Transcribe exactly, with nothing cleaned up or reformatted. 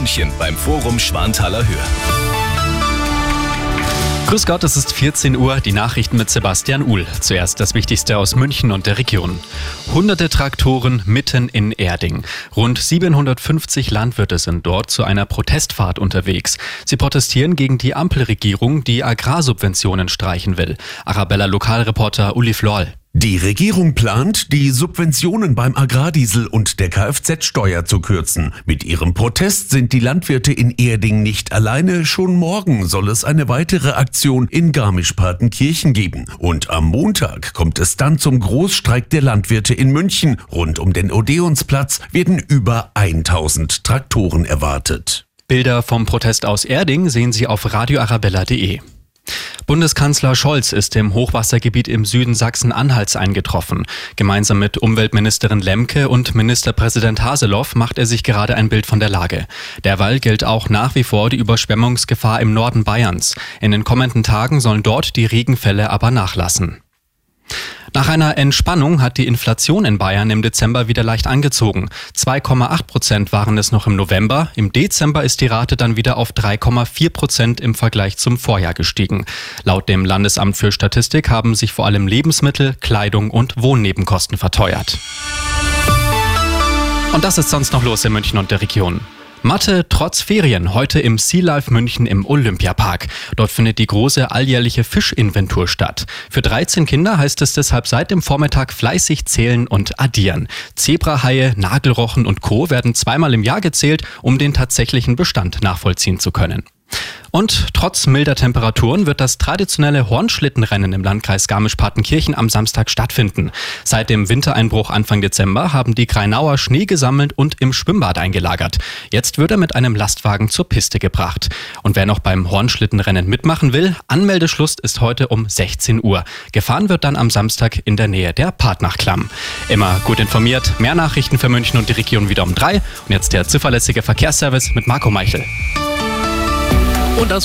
München beim Forum Schwanthaler Höhe. Grüß Gott, es ist vierzehn Uhr, die Nachrichten mit Sebastian Uhl. Zuerst das Wichtigste aus München und der Region. Hunderte Traktoren mitten in Erding. Rund siebenhundertfünfzig Landwirte sind dort zu einer Protestfahrt unterwegs. Sie protestieren gegen die Ampelregierung, die Agrarsubventionen streichen will. Arabella-Lokalreporter Uli Florl. Die Regierung plant, die Subventionen beim Agrardiesel und der Kfz-Steuer zu kürzen. Mit ihrem Protest sind die Landwirte in Erding nicht alleine. Schon morgen soll es eine weitere Aktion in Garmisch-Partenkirchen geben. Und am Montag kommt es dann zum Großstreik der Landwirte in München. Rund um den Odeonsplatz werden über tausend Traktoren erwartet. Bilder vom Protest aus Erding sehen Sie auf radio arabella punkt de. Bundeskanzler Scholz ist im Hochwassergebiet im Süden Sachsen-Anhalts eingetroffen. Gemeinsam mit Umweltministerin Lemke und Ministerpräsident Haseloff macht er sich gerade ein Bild von der Lage. Derweil gilt auch nach wie vor die Überschwemmungsgefahr im Norden Bayerns. In den kommenden Tagen sollen dort die Regenfälle aber nachlassen. Nach einer Entspannung hat die Inflation in Bayern im Dezember wieder leicht angezogen. zwei Komma acht Prozent waren es noch im November. Im Dezember ist die Rate dann wieder auf drei Komma vier Prozent im Vergleich zum Vorjahr gestiegen. Laut dem Landesamt für Statistik haben sich vor allem Lebensmittel, Kleidung und Wohnnebenkosten verteuert. Und das ist sonst noch los in München und der Region. Mathe trotz Ferien, heute im Sea Life München im Olympiapark. Dort findet die große alljährliche Fischinventur statt. Für dreizehn Kinder heißt es deshalb seit dem Vormittag fleißig zählen und addieren. Zebrahaie, Nagelrochen und Co. werden zweimal im Jahr gezählt, um den tatsächlichen Bestand nachvollziehen zu können. Und trotz milder Temperaturen wird das traditionelle Hornschlittenrennen im Landkreis Garmisch-Partenkirchen am Samstag stattfinden. Seit dem Wintereinbruch Anfang Dezember haben die Greinauer Schnee gesammelt und im Schwimmbad eingelagert. Jetzt wird er mit einem Lastwagen zur Piste gebracht. Und wer noch beim Hornschlittenrennen mitmachen will, Anmeldeschluss ist heute um sechzehn Uhr. Gefahren wird dann am Samstag in der Nähe der Partnachklamm. Immer gut informiert, mehr Nachrichten für München und die Region wieder um drei. Und jetzt der zuverlässige Verkehrsservice mit Marco Meichel. Und das